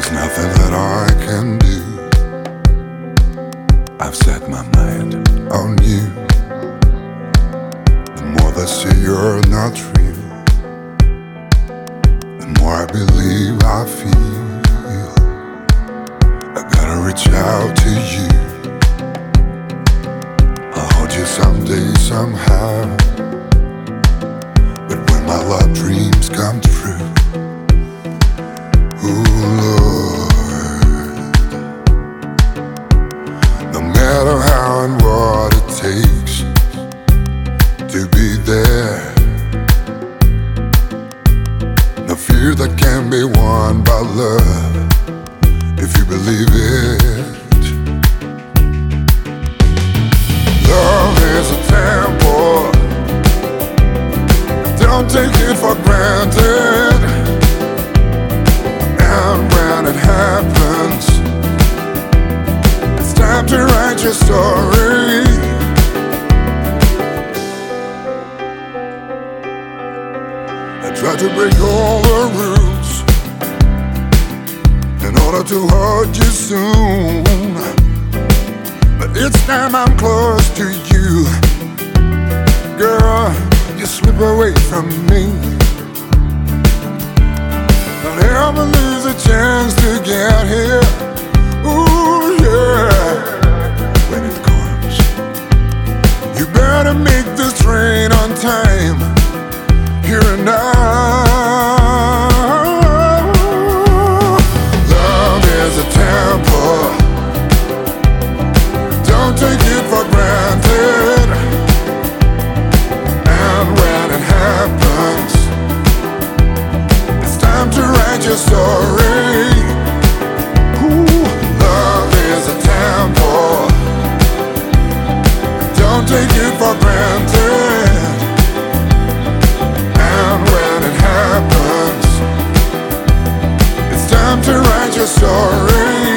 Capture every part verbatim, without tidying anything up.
There's nothing that I can do. I've set my mind on you. The more they say you're not real, the more I believe I feel. I gotta reach out to you. I'll hold you someday, somehow. But when my love dreams come true, ooh, Lord, no matter how and what it takes to be there, no fear that can be won by love, if you believe it. Love is a temple, don't take it for granted. And when it happens, it's time to write your story. I tried to break all the rules in order to hold you soon, but each time I'm close to you, girl, you slip away from me. Don't ever lose a chance to get here. Ooh, yeah. When it comes, you better make this train on time, here and now. Love is a temple, don't take it for granted. And when it happens, it's time to write your story. Ooh, love is a temple, don't take it for granted. And when it happens, it's time to write your story.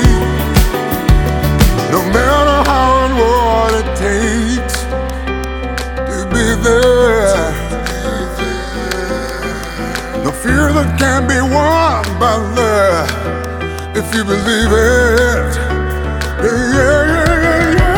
No matter how and what it takes to be there, no fear that can be won by love, if you believe it. Yeah, yeah, yeah, yeah.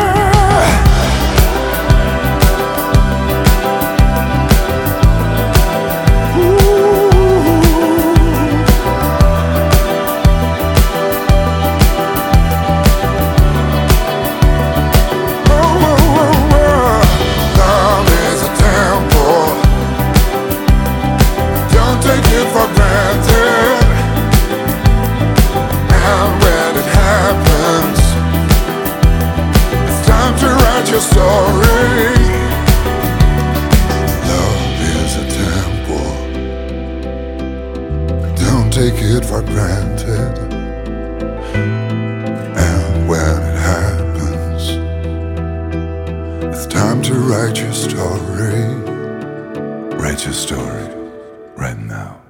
Your story. Love is a temple, don't take it for granted. And when it happens, it's time to write your story. Write your story right now.